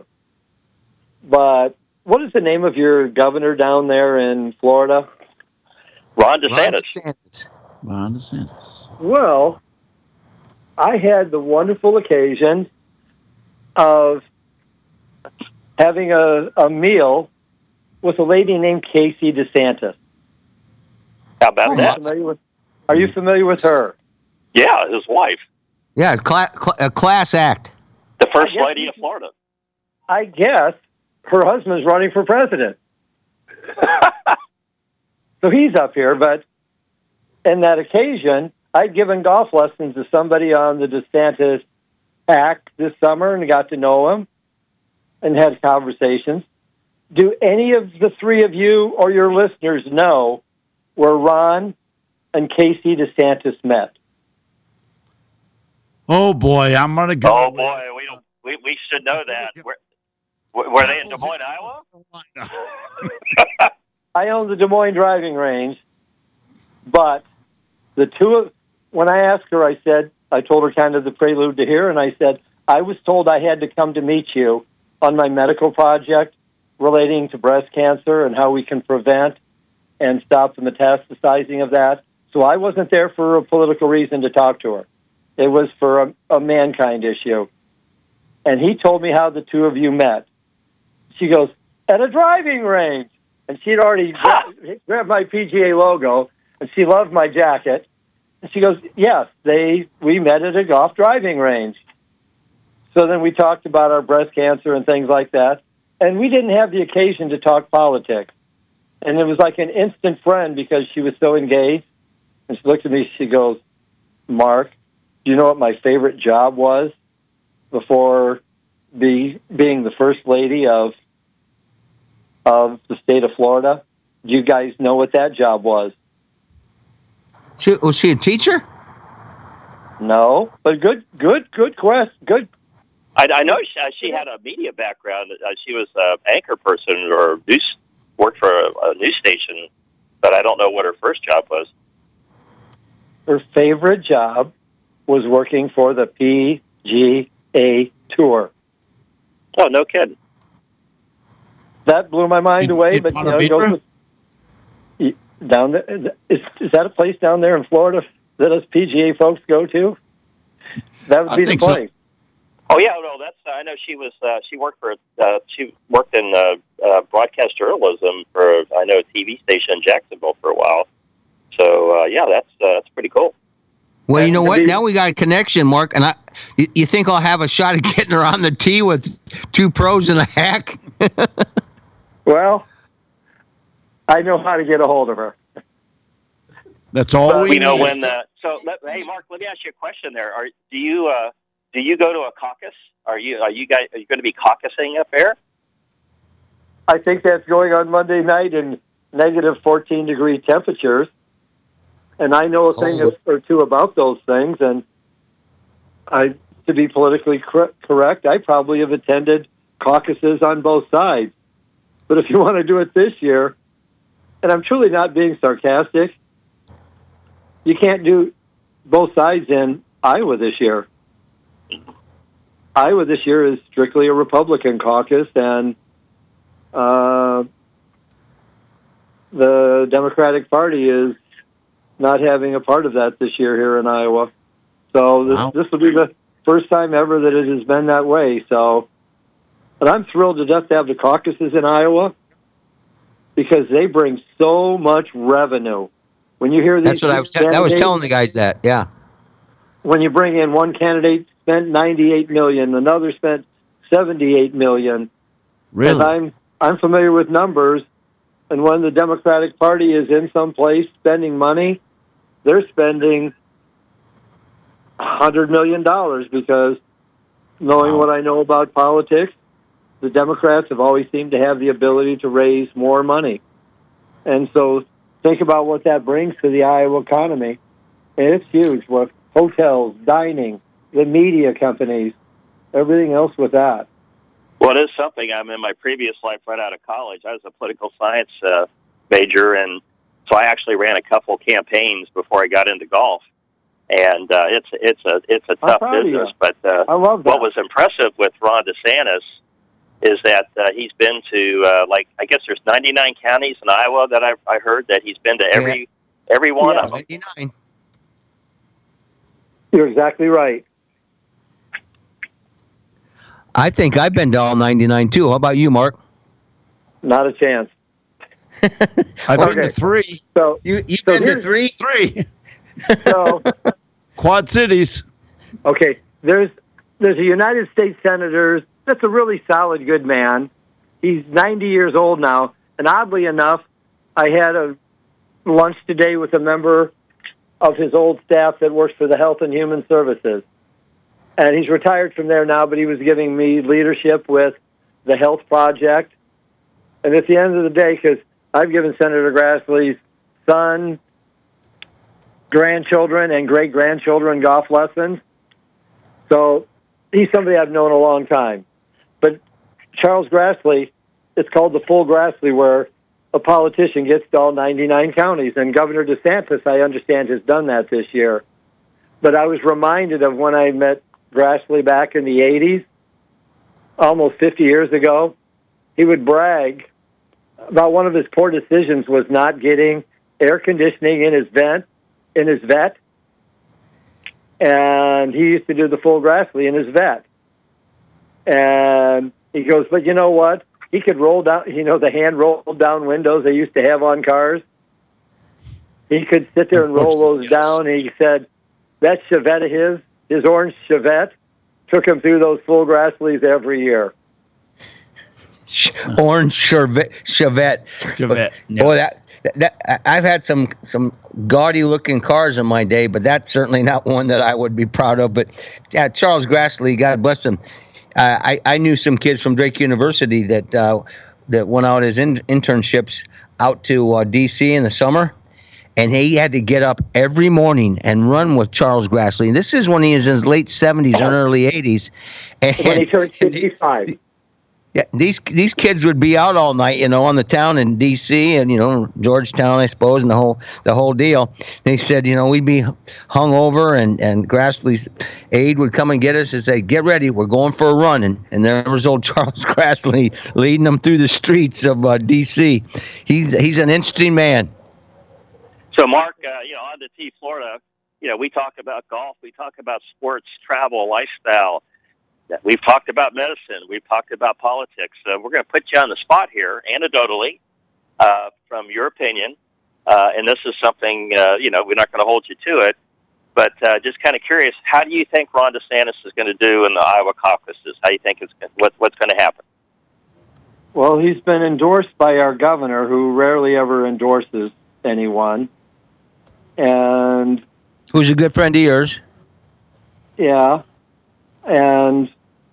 But what is the name of your governor down there in Florida? Ron DeSantis. Ron DeSantis. Ron DeSantis. Well, I had the wonderful occasion of having a, a meal with a lady named Casey DeSantis. How about Are you that? familiar with, are you familiar with her? Yeah, his wife, Yeah, cla- cl- a class act. the first I guess- lady of Florida. I guess her husband's running for president. So he's up here, but in that occasion, I'd given golf lessons to somebody on the DeSantis pack this summer and got to know him and had conversations. Do any of the three of you or your listeners know where Ron and Casey DeSantis met? Oh, boy, I'm going to go. Oh boy, we don't. We, we should know that. Were, were they in Des Moines, Iowa? I own the Des Moines driving range, but the two of, when I asked her, I said, I told her kind of the prelude to here, and I said, I was told I had to come to meet you on my medical project relating to breast cancer and how we can prevent and stop the metastasizing of that. So I wasn't there for a political reason to talk to her. It was for a, a mankind issue. And he told me how the two of you met. She goes, at a driving range. And she'd already grabbed, grabbed my P G A logo, and she loved my jacket. And she goes, yes, they we met at a golf driving range. So then we talked about our breast cancer and things like that. And we didn't have the occasion to talk politics. And it was like an instant friend because she was so engaged. And she looked at me, she goes, Mark, do you know what my favorite job was before be, being the first lady of of the state of Florida? Do you guys know what that job was? She, was she a teacher? No, but good, good, good quest. Good. I, I know she, uh, she had a media background. Uh, she was an anchor person or news, worked for a, a news station, but I don't know what her first job was. Her favorite job was working for the P G A Tour. Oh, no kidding. That blew my mind In- away. in But you Ponte know, Vedra? goes with- down there, is, is that a place down there in Florida that us P G A folks go to? That would I be the think so. place. Oh yeah, no, that's I know she was. Uh, she worked for. Uh, she worked in uh, uh, broadcast journalism for I know a T V station in Jacksonville for a while. So uh, yeah, that's uh, that's pretty cool. Well, you And know to what? be- Now we got a connection, Mark, and I. You, you think I'll have a shot at getting her on the tee with two pros and a hack? Well, I know how to get a hold of her. That's all But we We know need. when. Uh, so let, hey, Mark, let me ask you a question. There, are do you uh, do you go to a caucus? Are you are you guys are you going to be caucusing up there? I think that's going on Monday night in negative fourteen degree temperatures. And I know a thing Oh. or two about those things. And I, to be politically cor- correct, I probably have attended caucuses on both sides. But if you want to do it this year, and I'm truly not being sarcastic, you can't do both sides in Iowa this year. Iowa this year is strictly a Republican caucus, and uh, the Democratic Party is not having a part of that this year here in Iowa. So this, Wow. this will be the first time ever that it has been that way. So, but I'm thrilled to death to have the caucuses in Iowa because they bring so much revenue. When you hear these, That's what I was. Te- I was telling the guys that. Yeah. when you bring in one candidate spent ninety-eight million, another spent seventy-eight million. Really? And I'm I'm familiar with numbers, and when the Democratic Party is in some place spending money, they're spending one hundred million dollars because knowing Wow. what I know about politics, the Democrats have always seemed to have the ability to raise more money. And so think about what that brings to the Iowa economy. And it's huge with hotels, dining, the media companies, everything else with that. Well, it is something. I'm in my previous life right out of college. I was a political science uh, major, and so I actually ran a couple campaigns before I got into golf. And uh, it's it's a it's a I'm tough proud of you. business. But uh, I love that. what was impressive with Ron DeSantis is that uh, he's been to uh, like I guess there's ninety-nine counties in Iowa that I I heard that he's been to every every one Yeah. of them. ninety-nine. You're exactly right. I think I've been to all ninety-nine too. How about you, Mark? Not a chance. I've been Okay. to three. So, You you've So been to here's- three? Three. so Quad Cities. okay, there's there's a United States senator that's a really solid, good man. He's ninety years old now, and oddly enough, I had a lunch today with a member of his old staff that works for the Health and Human Services. And he's retired from there now, but he was giving me leadership with the Health Project. And at the end of the day, because I've given Senator Grassley's son, grandchildren, and great-grandchildren golf lessons. So he's somebody I've known a long time. But Charles Grassley, it's called the full Grassley, where a politician gets to all ninety-nine counties. And Governor DeSantis, I understand, has done that this year. But I was reminded of when I met Grassley back in the eighties, almost fifty years ago. He would brag about one of his poor decisions was not getting air conditioning in his vent, in his vet. And he used to do the full Grassley in his vet. And he goes, but you know what? He could roll down, you know, the hand rolled down windows they used to have on cars. He could sit there and roll those down. And he said, that Chevette of his, his orange Chevette, took him through those full Grassleys every year. Orange Chevette. Chevette. Chevette, yeah. Boy, that, that that I've had some some gaudy looking cars in my day, but that's certainly not one that I would be proud of. But yeah, Charles Grassley, God bless him. Uh, I I knew some kids from Drake University that uh, that went out as in, internships out to uh, D C in the summer, and he had to get up every morning and run with Charles Grassley. And this is when he is in his late seventies and early eighties. And when he turned fifty-five. Yeah, these these kids would be out all night, you know, on the town in D C and, you know, Georgetown, I suppose, and the whole the whole deal. They said, you know, we'd be hung over, and, and Grassley's aide would come and get us and say, get ready, we're going for a run. And, and there was old Charles Grassley leading them through the streets of uh, D C. He's, he's an interesting man. So, Mark, uh, you know, on to T Florida, you know, we talk about golf, we talk about sports, travel, lifestyle. We've talked about medicine. We've talked about politics. Uh, we're going to put you on the spot here, anecdotally, uh, from your opinion. Uh, and this is something, uh, you know, we're not going to hold you to it. But uh, just kind of curious, how do you think Ron DeSantis is going to do in the Iowa caucuses? How do you think it's what, what's going to happen? Well, he's been endorsed by our governor, who rarely ever endorses anyone. And who's a good friend of yours? Yeah. And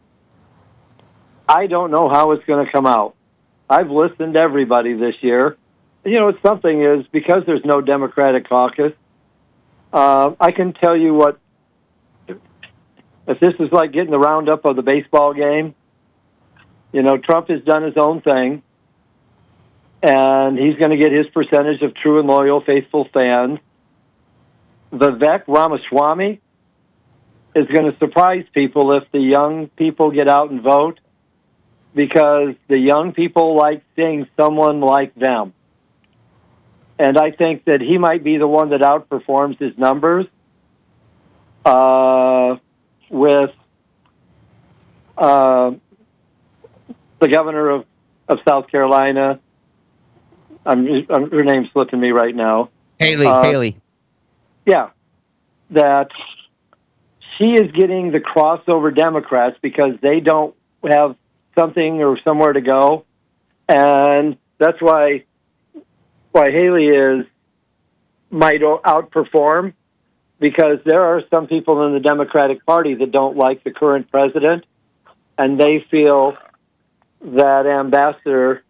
I don't know how it's going to come out. I've listened to everybody this year. You know, something is, because there's no Democratic caucus, uh, I can tell you what, if this is like getting the roundup of the baseball game, you know, Trump has done his own thing, and he's going to get his percentage of true and loyal, faithful fans. Vivek Ramaswamy is going to surprise people if the young people get out and vote, because the young people like seeing someone like them. And I think that he might be the one that outperforms his numbers uh, with uh, the governor of, of South Carolina. I'm, I'm, her name's slipping me right now. Haley, uh, Haley. Yeah, that she is getting the crossover Democrats because they don't have something or somewhere to go. And that's why why Haley is might outperform, because there are some people in the Democratic Party that don't like the current president, and they feel that Ambassador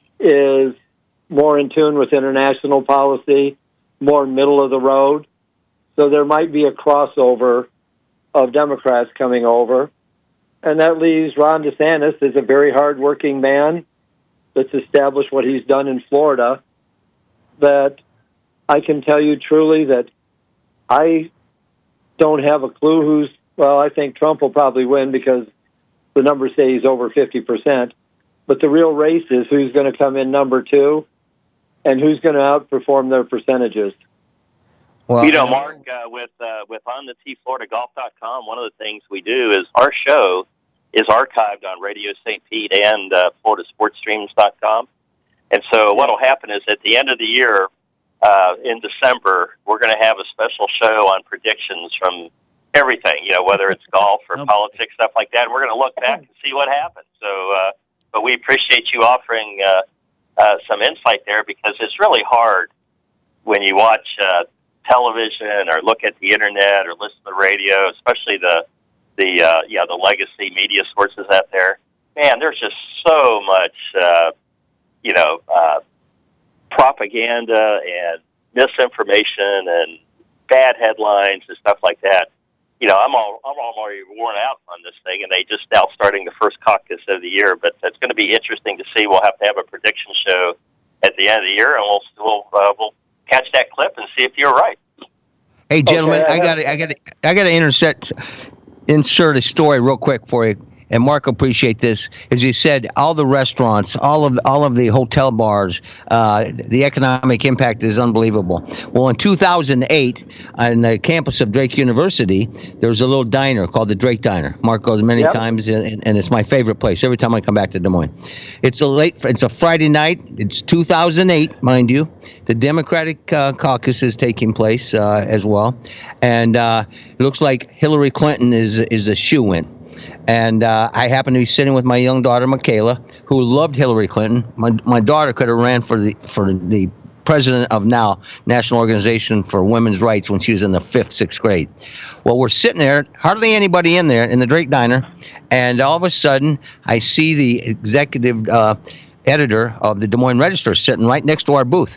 is more in tune with international policy, more middle of the road. So there might be a crossover of Democrats coming over. And that leaves Ron DeSantis as a very hardworking man that's established what he's done in Florida. That I can tell you truly that I don't have a clue who's, well, I think Trump will probably win because the numbers say he's over fifty percent. But the real race is who's going to come in number two and who's going to outperform their percentages. Well, you know, Mark, uh, with uh, with on the T Florida Golf dot com, one of the things we do is our show is archived on Radio Saint Pete and uh, Florida Sports Streams dot com. And so what will happen is at the end of the year, uh, in December, we're going to have a special show on predictions from everything, you know, whether it's golf or okay. politics, stuff like that. And we're going to look back and see what happened. So, uh, but we appreciate you offering uh, uh, some insight there, because it's really hard when you watch uh, television or look at the internet or listen to the radio, especially the the uh, yeah the legacy media sources out there. Man, there's just so much uh, you know uh, propaganda and misinformation and bad headlines and stuff like that. You know, I'm all I'm already worn out on this thing, and they just now starting the first caucus of the year. But it's going to be interesting to see. We'll have to have a prediction show at the end of the year, and we'll we'll uh, we'll catch that clip and see if you're right. Hey, gentlemen, okay, I got I got I got to intersect, insert a story real quick for you. And Mark will appreciate this. As you said, all the restaurants, all of all of the hotel bars, uh, the economic impact is unbelievable. Well, in two thousand eight, on the campus of Drake University, there was a little diner called the Drake Diner. Mark goes many yep. times, and, and it's my favorite place every time I come back to Des Moines. It's a late. It's a Friday night. It's two thousand eight, mind you. The Democratic uh, caucus is taking place uh, as well, and uh, it looks like Hillary Clinton is is a shoo-in. And uh, I happen to be sitting with my young daughter, Michaela, who loved Hillary Clinton. My my daughter could have ran for the for the president of NOW, National Organization for Women's Rights, when she was in the fifth, sixth grade. Well, we're sitting there, hardly anybody in there, in the Drake Diner, and all of a sudden, I see the executive uh, editor of the Des Moines Register sitting right next to our booth.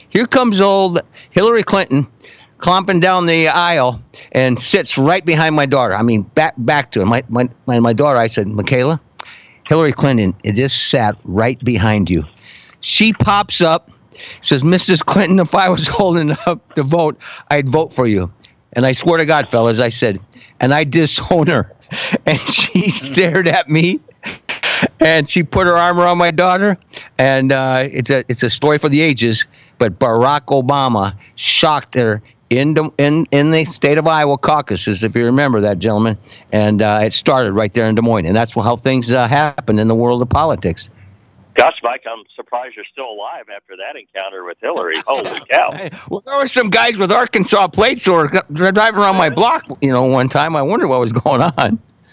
here comes old Hillary Clinton clomping down the aisle and sits right behind my daughter. I mean, back back to her. My, my, my, my daughter, I said, Michaela, Hillary Clinton it just sat right behind you. She pops up, says, Missus Clinton, if I was holding up to vote, I'd vote for you. And I swear to God, fellas, I said, and I disown her. And she stared at me, and she put her arm around my daughter. And uh, it's a it's a story for the ages. But Barack Obama shocked her in the, in in the state of Iowa caucuses, if you remember that, gentlemen. And uh, it started right there in Des Moines, and that's how things uh, happen in the world of politics. Gosh, Mike, I'm surprised you're still alive after that encounter with Hillary. Holy cow. Well, there were some guys with Arkansas plates who were driving around my block, you know, one time. I wondered what was going on.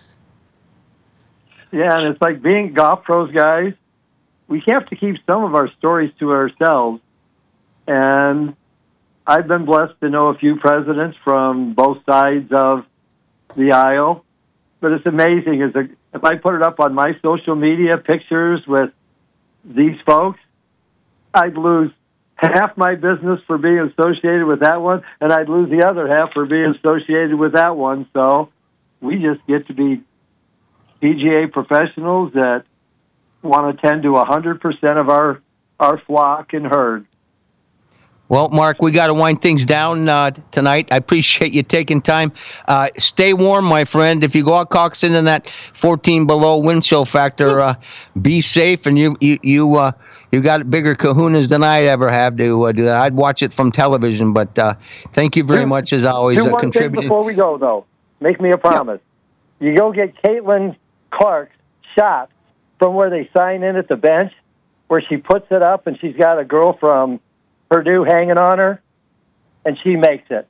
Yeah, and it's like being golf pros, guys. We have to keep some of our stories to ourselves. And I've been blessed to know a few presidents from both sides of the aisle. But it's amazing. Is if I put it up on my social media pictures with these folks, I'd lose half my business for being associated with that one, and I'd lose the other half for being associated with that one. So we just get to be P G A professionals that want to tend to one hundred percent of our, our flock and herd. Well, Mark, we got to wind things down uh, tonight. I appreciate you taking time. Uh, stay warm, my friend. If you go out caucusing in that fourteen below wind chill factor, uh, be safe. And you you you, uh, you got bigger kahunas than I ever have to uh, do that. I'd watch it from television, but uh, thank you very do, much as always. Do uh, one contributing. thing before we go, though. Make me a promise. Yeah. You go get Caitlin Clark's shot from where they sign in at the bench, where she puts it up and she's got a girl from Purdue hanging on her, and she makes it.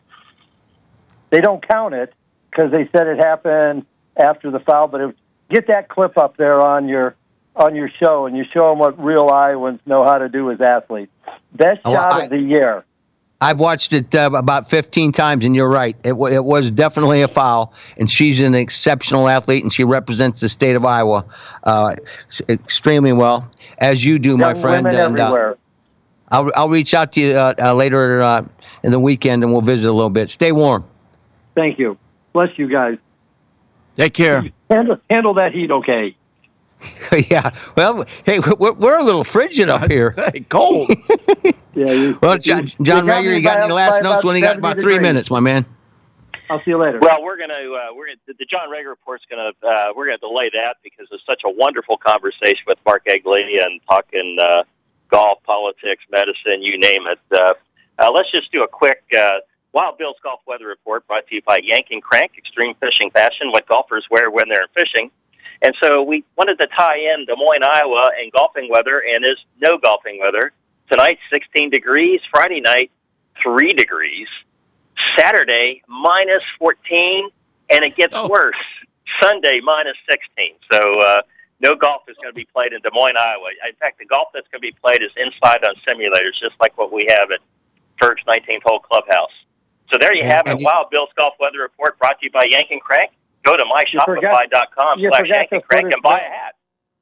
They don't count it because they said it happened after the foul, but it, get that clip up there on your on your show, and you show them what real Iowans know how to do as athletes. Best oh, shot I, of the year. I've watched it uh, about fifteen times, and you're right. It, w- it was definitely a foul, and she's an exceptional athlete, and she represents the state of Iowa uh, extremely well, as you do, Young my friend. Women and, everywhere. Uh, I'll I'll reach out to you uh, uh, later uh, in the weekend, and we'll visit a little bit. Stay warm. Thank you. Bless you guys. Take care. Handle, handle that heat, okay? Yeah. Well, hey, we're, we're a little frigid up here. Hey, cold. Yeah. You, Well, John, John you got Rager, me you got by- any last by notes? about We only got about seventy three degrees. minutes, my man. I'll see you later. Well, we're going to uh, we're gonna, the John Rager report's going to uh, we're going to delay that because it's such a wonderful conversation with Mark Egley and talking uh, golf, politics, medicine, you name it. Uh, uh, let's just do a quick uh, Wild Bill's Golf Weather Report brought to you by Yank and Crank, Extreme Fishing Fashion, what golfers wear when they're fishing. And so we wanted to tie in Des Moines, Iowa, and golfing weather, and is no golfing weather. Tonight, sixteen degrees. Friday night, three degrees. Saturday, minus fourteen, and it gets Oh. worse. Sunday, minus sixteen. So uh, no golf is going to be played in Des Moines, Iowa. In fact, the golf that's going to be played is inside on simulators, just like what we have at Ferg's nineteenth Hole Clubhouse. So there you And- have it. and you- Wild Bill's Golf Weather Report brought to you by Yank and Crank. Go to my shopify dot com you slash forgot Yank to and put Crank it and buy a down. hat.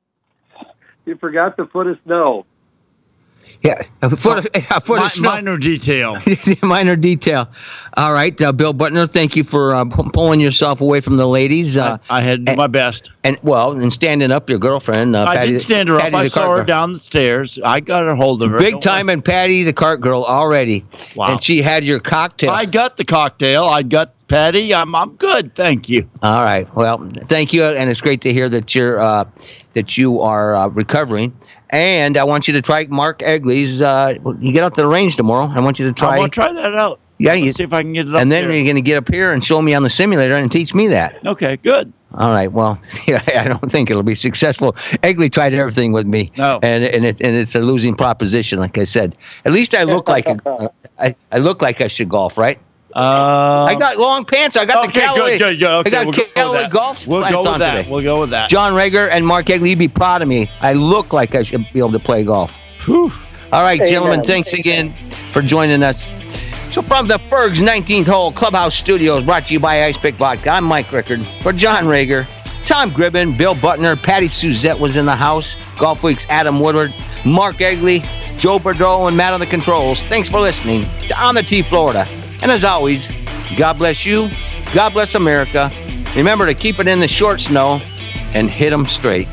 You forgot to put us know. Yeah, a foot, a foot Mi- of snow. minor detail. Minor detail. All right, uh, Bill Butner, thank you for uh, p- pulling yourself away from the ladies. Uh, I, I had to do and- my best. and well, and standing up, your girlfriend. Uh, I Patty, didn't stand her up. Patty I the saw cart her girl. down the stairs. I got a hold of her. Big Don't time, and Patty the cart girl already. Wow. And she had your cocktail. I got the cocktail. I got Patty. I'm I'm good. Thank you. All right. Well, thank you, and it's great to hear that you're uh, that you are uh, recovering. And I want you to try Mark Egley's. Uh, you get out to the range tomorrow. I want you to try. I want to try that out. Yeah, Let's you, see if I can get it up and then there. you're going to get up here and show me on the simulator and teach me that. Okay, good. All right. Well, yeah, I don't think it'll be successful. Egley tried everything with me. No. And and it, and it's a losing proposition, like I said. At least I look like a, I, I look like I should golf, right? Uh, I got long pants. I got okay, the Callaway. good, good, good. Okay, I got we'll go with Callaway that. golf We'll pants go on with that. today. We'll go with that. John Rager and Mark Egley, you'd be proud of me. I look like I should be able to play golf. Whew. All right, Amen. gentlemen, thanks again for joining us. So from the Ferg's nineteenth Hole Clubhouse Studios, brought to you by Ice Pick Vodka, I'm Mike Rickard. For John Rager, Tom Gribben, Bill Butner, Patty Suzette was in the house, Golf Week's Adam Woodward, Mark Egley, Joe Bordeaux and Matt on the controls. Thanks for listening to On the Tee Florida. And as always, God bless you. God bless America. Remember to keep it in the short snow and hit them straight.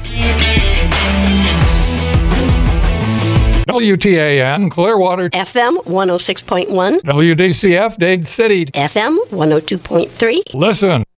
W T A N, Clearwater. F M one oh six point one. W D C F, Dade City. F M one oh two point three. Listen.